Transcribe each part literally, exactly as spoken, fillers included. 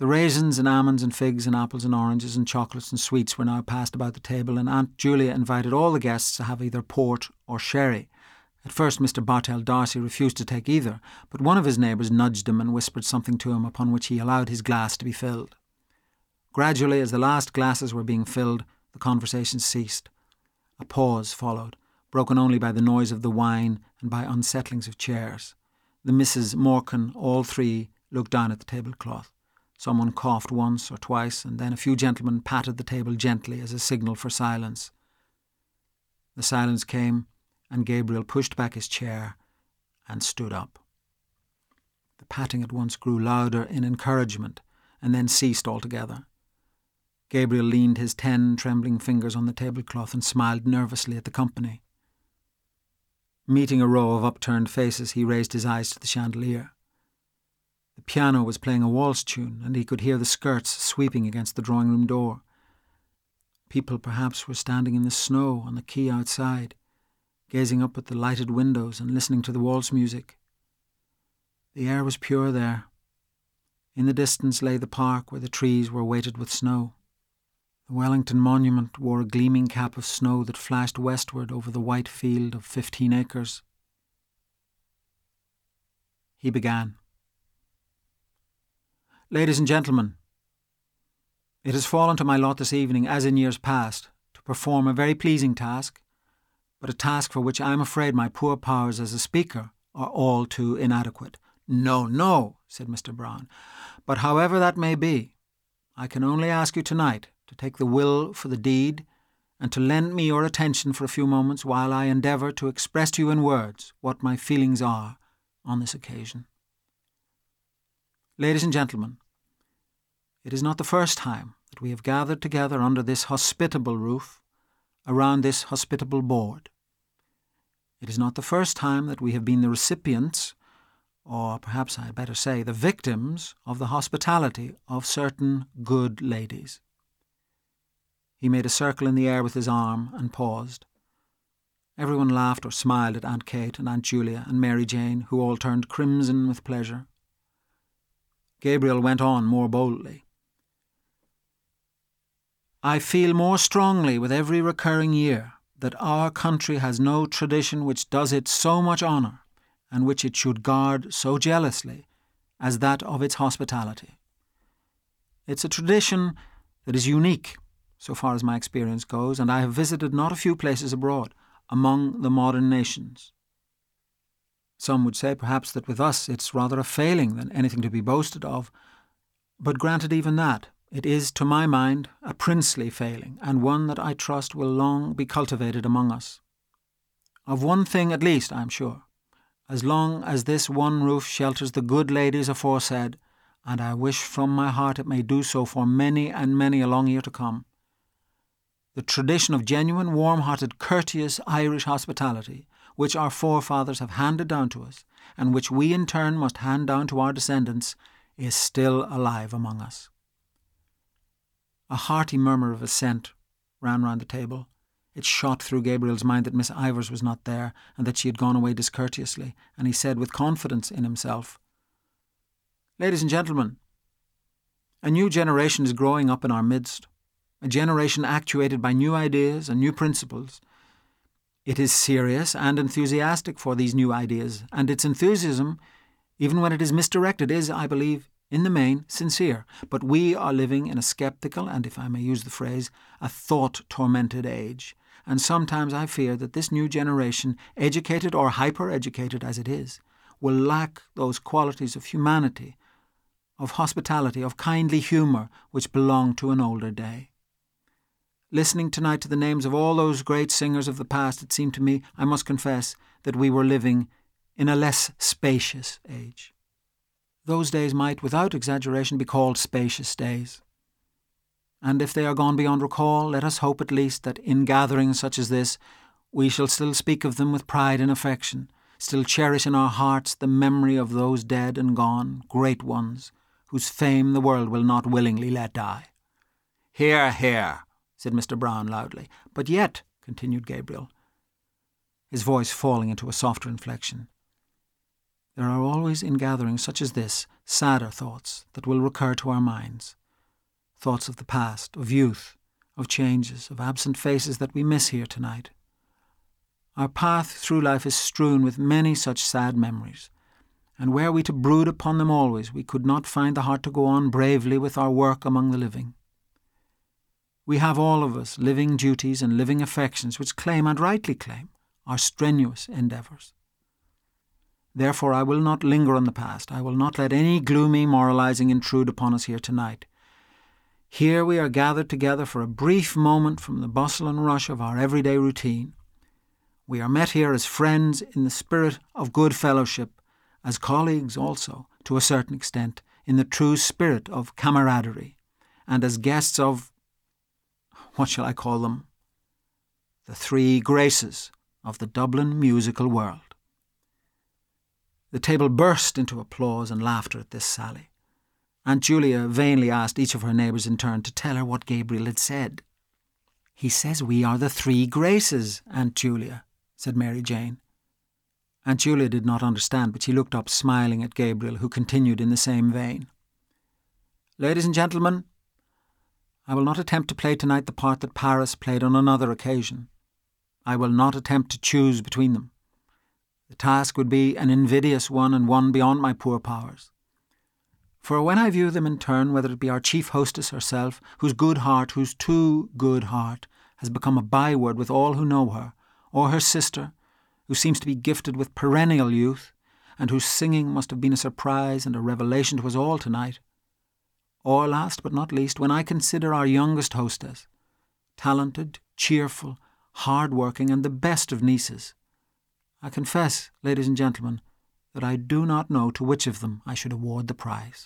The raisins and almonds and figs and apples and oranges and chocolates and sweets were now passed about the table, and Aunt Julia invited all the guests to have either port or sherry. At first Mister Bartell D'Arcy refused to take either, but one of his neighbours nudged him and whispered something to him, upon which he allowed his glass to be filled. Gradually, as the last glasses were being filled, the conversation ceased. A pause followed, broken only by the noise of the wine and by unsettlings of chairs. The Misses Morkan, all three, looked down at the tablecloth. Someone coughed once or twice, and then a few gentlemen patted the table gently as a signal for silence. The silence came, and Gabriel pushed back his chair and stood up. The patting at once grew louder in encouragement, and then ceased altogether. Gabriel leaned his ten trembling fingers on the tablecloth and smiled nervously at the company. Meeting a row of upturned faces, he raised his eyes to the chandelier. The piano was playing a waltz tune, and he could hear the skirts sweeping against the drawing-room door. People perhaps were standing in the snow on the quay outside, gazing up at the lighted windows and listening to the waltz music. The air was pure there. In the distance lay the park where the trees were weighted with snow. The Wellington Monument wore a gleaming cap of snow that flashed westward over the white field of fifteen acres. He began. Ladies and gentlemen, it has fallen to my lot this evening, as in years past, to perform a very pleasing task, but a task for which I am afraid my poor powers as a speaker are all too inadequate. No, no, said Mister Brown, but however that may be, I can only ask you tonight to take the will for the deed and to lend me your attention for a few moments while I endeavour to express to you in words what my feelings are on this occasion. Ladies and gentlemen, it is not the first time that we have gathered together under this hospitable roof, around this hospitable board. It is not the first time that we have been the recipients, or perhaps I had better say the victims, of the hospitality of certain good ladies. He made a circle in the air with his arm and paused. Everyone laughed or smiled at Aunt Kate and Aunt Julia and Mary Jane, who all turned crimson with pleasure. Gabriel went on more boldly. I feel more strongly with every recurring year that our country has no tradition which does it so much honour and which it should guard so jealously as that of its hospitality. It's a tradition that is unique, so far as my experience goes, and I have visited not a few places abroad, among the modern nations. Some would say perhaps that with us it's rather a failing than anything to be boasted of, but granted even that, it is, to my mind, a princely failing, and one that I trust will long be cultivated among us. Of one thing at least I am sure. As long as this one roof shelters the good ladies aforesaid, and I wish from my heart it may do so for many and many a long year to come, the tradition of genuine, warm-hearted, courteous Irish hospitality, which our forefathers have handed down to us, and which we in turn must hand down to our descendants, is still alive among us. A hearty murmur of assent ran round the table. It shot through Gabriel's mind that Miss Ivors was not there, and that she had gone away discourteously, and he said with confidence in himself, Ladies and gentlemen, a new generation is growing up in our midst, a generation actuated by new ideas and new principles. It is serious and enthusiastic for these new ideas, and its enthusiasm, even when it is misdirected, is, I believe, in the main, sincere. But we are living in a sceptical, and if I may use the phrase, a thought-tormented age, and sometimes I fear that this new generation, educated or hyper-educated as it is, will lack those qualities of humanity, of hospitality, of kindly humour which belong to an older day. Listening tonight to the names of all those great singers of the past, it seemed to me, I must confess, that we were living in a less spacious age. Those days might, without exaggeration, be called spacious days. And if they are gone beyond recall, let us hope at least that in gatherings such as this, we shall still speak of them with pride and affection, still cherish in our hearts the memory of those dead and gone, great ones, whose fame the world will not willingly let die. Hear, hear, said Mister Brown loudly. But yet, continued Gabriel, his voice falling into a softer inflection, There are always in gatherings such as this sadder thoughts that will recur to our minds. Thoughts of the past, of youth, of changes, of absent faces that we miss here tonight. Our path through life is strewn with many such sad memories, and were we to brood upon them always, we could not find the heart to go on bravely with our work among the living. We have all of us living duties and living affections which claim, and rightly claim, our strenuous endeavours. Therefore I will not linger on the past. I will not let any gloomy moralising intrude upon us here tonight. Here we are gathered together for a brief moment from the bustle and rush of our everyday routine. We are met here as friends in the spirit of good fellowship, as colleagues also, to a certain extent, in the true spirit of camaraderie, and as guests of, what shall I call them? The three graces of the Dublin musical world. The table burst into applause and laughter at this sally. Aunt Julia vainly asked each of her neighbours in turn to tell her what Gabriel had said. "He says we are the three graces, Aunt Julia," said Mary Jane. Aunt Julia did not understand, but she looked up smiling at Gabriel, who continued in the same vein. "Ladies and gentlemen, I will not attempt to play tonight the part that Paris played on another occasion. I will not attempt to choose between them. The task would be an invidious one and one beyond my poor powers. For when I view them in turn, whether it be our chief hostess herself, whose good heart, whose too good heart, has become a byword with all who know her, or her sister, who seems to be gifted with perennial youth, and whose singing must have been a surprise and a revelation to us all tonight, or last but not least, when I consider our youngest hostess, talented, cheerful, hard-working, and the best of nieces, I confess, ladies and gentlemen, that I do not know to which of them I should award the prize."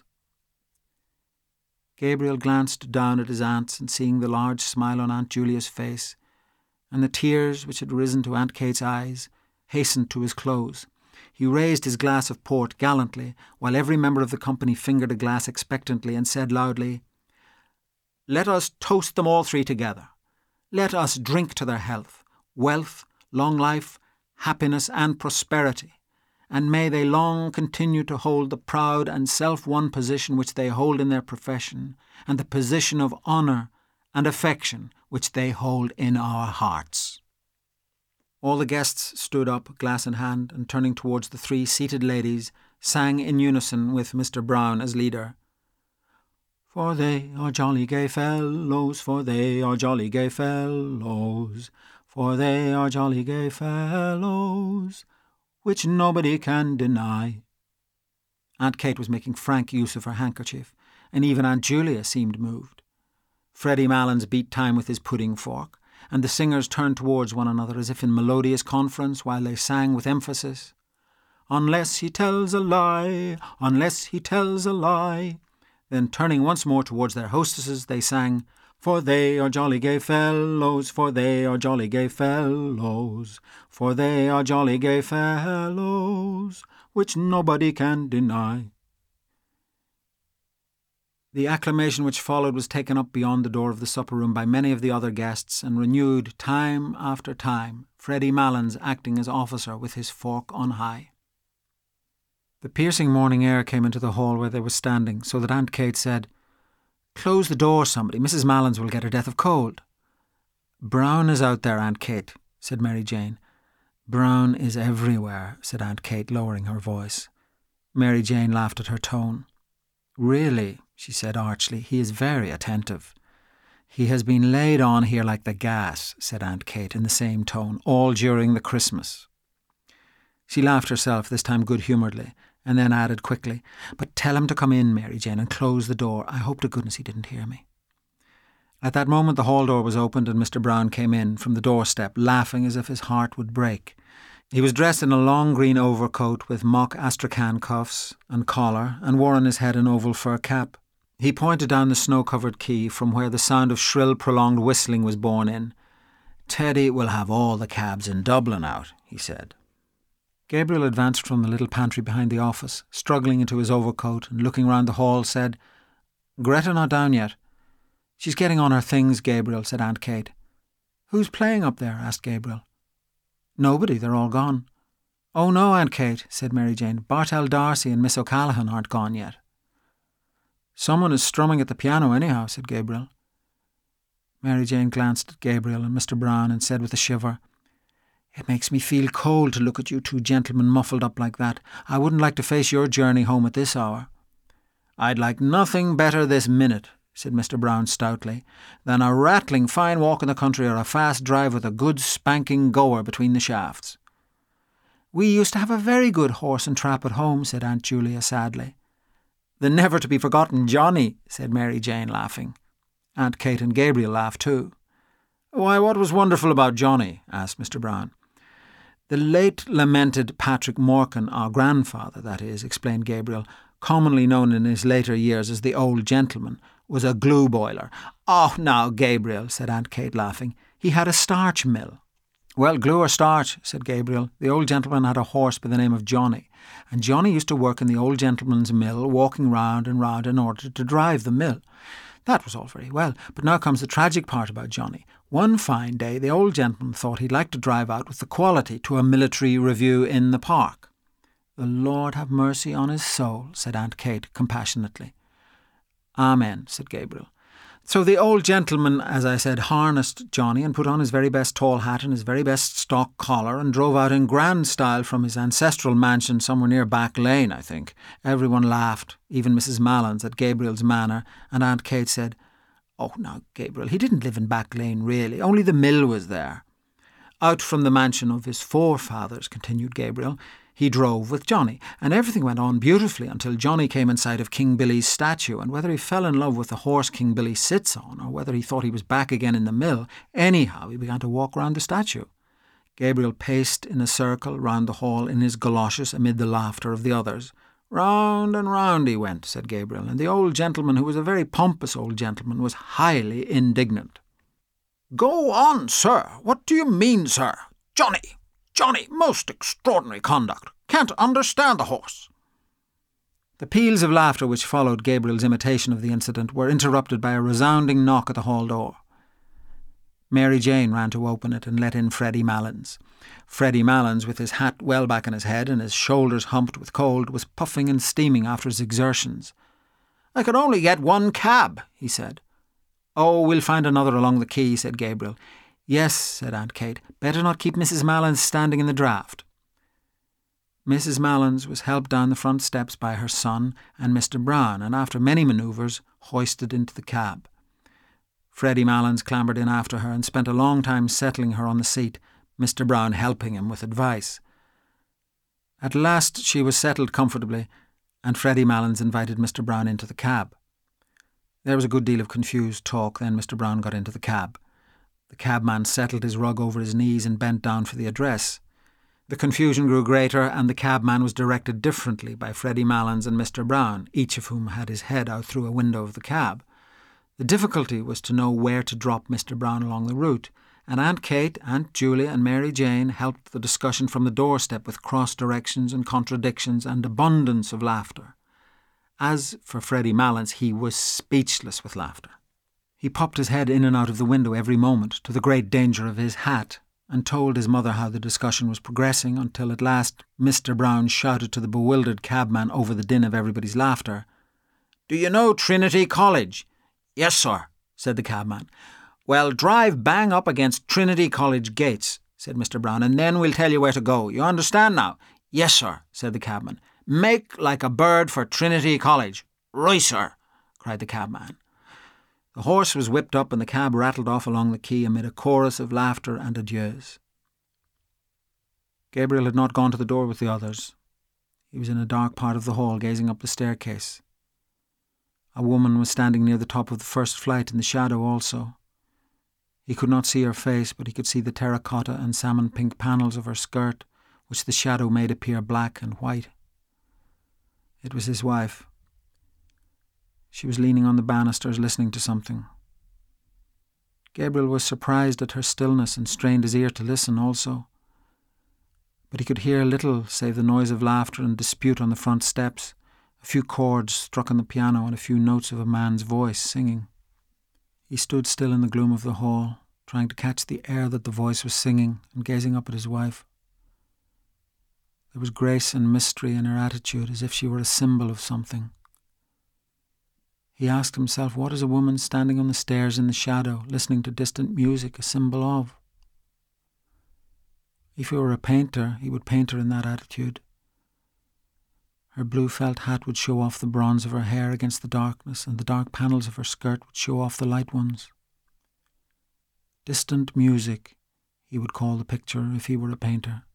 Gabriel glanced down at his aunts, and seeing the large smile on Aunt Julia's face, and the tears which had risen to Aunt Kate's eyes, hastened to his close. He raised his glass of port gallantly, while every member of the company fingered a glass expectantly, and said loudly, "Let us toast them all three together. Let us drink to their health, wealth, long life, happiness and prosperity, and may they long continue to hold the proud and self-won position which they hold in their profession, and the position of honour and affection which they hold in our hearts." All the guests stood up, glass in hand, and turning towards the three seated ladies, sang in unison with Mister Brown as leader. "For they are jolly gay fellows, for they are jolly gay fellows, for they are jolly gay fellows, which nobody can deny." Aunt Kate was making frank use of her handkerchief, and even Aunt Julia seemed moved. Freddie Malins beat time with his pudding fork, and the singers turned towards one another as if in melodious conference, while they sang with emphasis, "Unless he tells a lie, unless he tells a lie." Then turning once more towards their hostesses, they sang, "For they are jolly gay fellows, for they are jolly gay fellows, for they are jolly gay fellows, which nobody can deny." The acclamation which followed was taken up beyond the door of the supper-room by many of the other guests, and renewed time after time, Freddie Malins acting as officer with his fork on high. The piercing morning air came into the hall where they were standing, so that Aunt Kate said, "Close the door, somebody. Missus Malins will get her death of cold." "Brown is out there, Aunt Kate," said Mary Jane. "Brown is everywhere," said Aunt Kate, lowering her voice. Mary Jane laughed at her tone. "Really," she said archly, "he is very attentive." "He has been laid on here like the gas," said Aunt Kate in the same tone, "all during the Christmas." She laughed herself, this time good-humouredly, and then added quickly, "But tell him to come in, Mary Jane, and close the door. I hope to goodness he didn't hear me." At that moment the hall door was opened, and Mister Brown came in from the doorstep, laughing as if his heart would break. He was dressed in a long green overcoat with mock astrakhan cuffs and collar, and wore on his head an oval fur cap. He pointed down the snow-covered quay, from where the sound of shrill, prolonged whistling was borne in. "Teddy will have all the cabs in Dublin out," he said. Gabriel advanced from the little pantry behind the office, struggling into his overcoat, and looking round the hall, said, "Greta not down yet?" "She's getting on her things, Gabriel," said Aunt Kate. "Who's playing up there?" asked Gabriel. "Nobody, they're all gone." "Oh no, Aunt Kate," said Mary Jane. "Bartel Darcy and Miss O'Callaghan aren't gone yet." "Someone is strumming at the piano anyhow," said Gabriel. Mary Jane glanced at Gabriel and Mister Brown and said with a shiver, "It makes me feel cold to look at you two gentlemen muffled up like that. I wouldn't like to face your journey home at this hour." "I'd like nothing better this minute," said Mister Brown stoutly, "than a rattling fine walk in the country or a fast drive with a good spanking goer between the shafts." "We used to have a very good horse and trap at home," said Aunt Julia sadly. "The never-to-be-forgotten Johnny," said Mary Jane, laughing. Aunt Kate and Gabriel laughed too. "Why, what was wonderful about Johnny?" asked Mister Brown. "The late lamented Patrick Morkan, our grandfather, that is," explained Gabriel, commonly known in his later years as the old gentleman, was a glue boiler. "Oh, now, Gabriel," said Aunt Kate, laughing, "he had a starch mill." "Well, glue or starch," said Gabriel, "the old gentleman had a horse by the name of Johnny, and Johnny used to work in the old gentleman's mill, walking round and round in order to drive the mill. That was all very well, but now comes the tragic part about Johnny. One fine day the old gentleman thought he'd like to drive out with the quality to a military review in the park." "The Lord have mercy on his soul," said Aunt Kate compassionately. "Amen," said Gabriel. "So the old gentleman, as I said, harnessed Johnny and put on his very best tall hat and his very best stock collar and drove out in grand style from his ancestral mansion somewhere near Back Lane, I think. Everyone laughed, even Missus Mallins, at Gabriel's manner, and Aunt Kate said, 'Oh, now, Gabriel, he didn't live in Back Lane, really. Only the mill was there.' Out from the mansion of his forefathers," continued Gabriel, "he drove with Johnny, and everything went on beautifully until Johnny came in sight of King Billy's statue, and whether he fell in love with the horse King Billy sits on, or whether he thought he was back again in the mill, anyhow he began to walk round the statue." Gabriel paced in a circle round the hall in his goloshes amid the laughter of the others. "Round and round he went," said Gabriel, and the old gentleman, who was a very pompous old gentleman, was highly indignant. "Go on, sir. What do you mean, sir? Johnny! Johnny! Most extraordinary conduct. Can't understand the horse." The peals of laughter which followed Gabriel's imitation of the incident were interrupted by a resounding knock at the hall door. Mary Jane ran to open it and let in Freddie Mallins. Freddie Mallins, with his hat well back on his head and his shoulders humped with cold, was puffing and steaming after his exertions. "I could only get one cab," he said. "Oh, we'll find another along the quay," said Gabriel. "Yes," said Aunt Kate. "Better not keep Missus Mallins standing in the draught." Missus Mallins was helped down the front steps by her son and Mister Brown, and after many manoeuvres hoisted into the cab. Freddie Mallins clambered in after her and spent a long time settling her on the seat, Mister Brown helping him with advice. At last she was settled comfortably, and Freddie Mallins invited Mister Brown into the cab. There was a good deal of confused talk, then Mister Brown got into the cab. The cabman settled his rug over his knees and bent down for the address. The confusion grew greater, and the cabman was directed differently by Freddie Mallins and Mister Brown, each of whom had his head out through a window of the cab. The difficulty was to know where to drop Mister Brown along the route, and Aunt Kate, Aunt Julia and Mary Jane helped the discussion from the doorstep with cross-directions and contradictions and abundance of laughter. As for Freddie Mallins, he was speechless with laughter. He popped his head in and out of the window every moment, to the great danger of his hat, and told his mother how the discussion was progressing, until at last Mister Brown shouted to the bewildered cabman over the din of everybody's laughter, "Do you know Trinity College?" "Yes, sir," said the cabman. "Well, drive bang up against Trinity College gates," said Mister Brown, "and then we'll tell you where to go. You understand now?" "Yes, sir," said the cabman. "Make like a bird for Trinity College." "Right, sir," cried the cabman. The horse was whipped up and the cab rattled off along the quay amid a chorus of laughter and adieus. Gabriel had not gone to the door with the others. He was in a dark part of the hall, gazing up the staircase. A woman was standing near the top of the first flight in the shadow also. He could not see her face, but he could see the terracotta and salmon-pink panels of her skirt, which the shadow made appear black and white. It was his wife. She was leaning on the banisters, listening to something. Gabriel was surprised at her stillness and strained his ear to listen also. But he could hear little save the noise of laughter and dispute on the front steps, a few chords struck on the piano and a few notes of a man's voice singing. He stood still in the gloom of the hall, trying to catch the air that the voice was singing and gazing up at his wife. There was grace and mystery in her attitude, as if she were a symbol of something. He asked himself, what is a woman standing on the stairs in the shadow, listening to distant music, a symbol of? If he were a painter, he would paint her in that attitude. Her blue felt hat would show off the bronze of her hair against the darkness, and the dark panels of her skirt would show off the light ones. Distant music, he would call the picture if he were a painter.